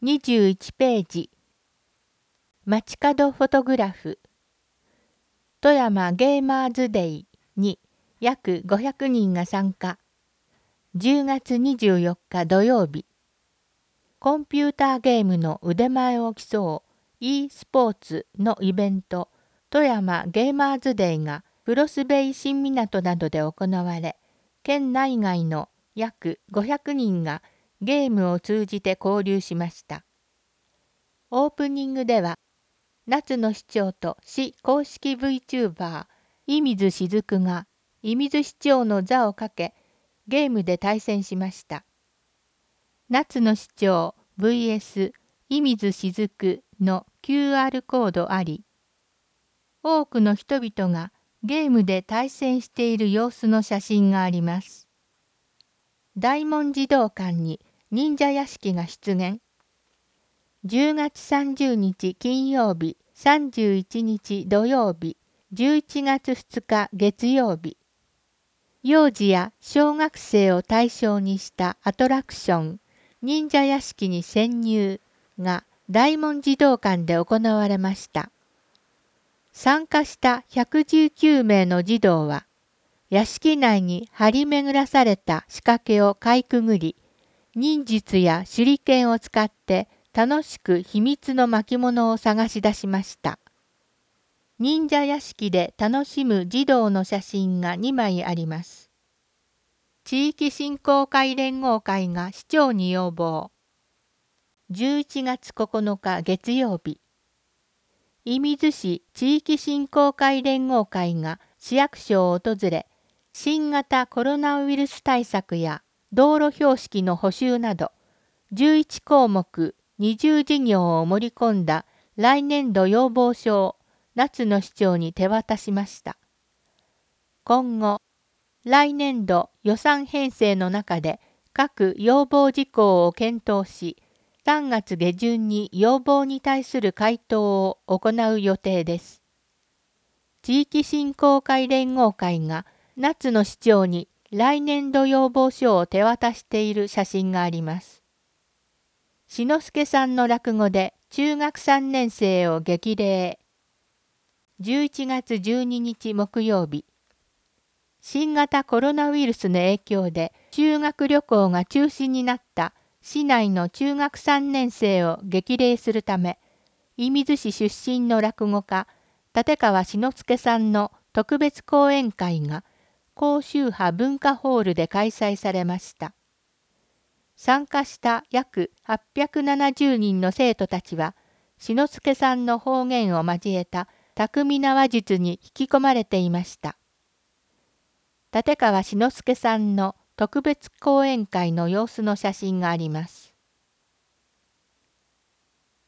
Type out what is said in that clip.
21ページ。街角フォトグラフ。富山ゲーマーズデイに約500人が参加。10月24日土曜日。コンピューターゲームの腕前を競う e スポーツのイベント富山ゲーマーズデイがクロスベイ新港などで行われ、県内外の約500人がゲームを通じて交流しました。オープニングでは、夏野市長と市公式 VTuber 射水しずくが射水市長の座をかけ、ゲームで対戦しました。夏野市長 vs 射水しずくの QR コードあり、多くの人々がゲームで対戦している様子の写真があります。大文児童館に忍者屋敷が出現。10月30日金曜日、31日土曜日、11月2日月曜日。幼児や小学生を対象にしたアトラクション、忍者屋敷に潜入が大文児童館で行われました。参加した119名の児童は、屋敷内に張り巡らされた仕掛けをかいくぐり、忍術や手裏剣を使って楽しく秘密の巻物を探し出しました。忍者屋敷で楽しむ児童の写真が2枚あります。地域振興会連合会が市長に要望。11月9日月曜日。射水市地域振興会連合会が市役所を訪れ、新型コロナウイルス対策や道路標識の補修など、11項目20事業を盛り込んだ来年度要望書を夏野市長に手渡しました。今後、来年度予算編成の中で各要望事項を検討し、3月下旬に要望に対する回答を行う予定です。地域振興会連合会が夏野市長に来年度要望書を手渡している写真があります。志の輔さんの落語で中学3年生を激励。11月12日木曜日。新型コロナウイルスの影響で修学旅行が中止になった市内の中学3年生を激励するため、射水市出身の落語家、立川志の輔さんの特別講演会が高周波文化ホールで開催されました。参加した約870人の生徒たちは、志の輔さんの方言を交えた巧みな話術に引き込まれていました。立川志の輔さんの特別講演会の様子の写真があります。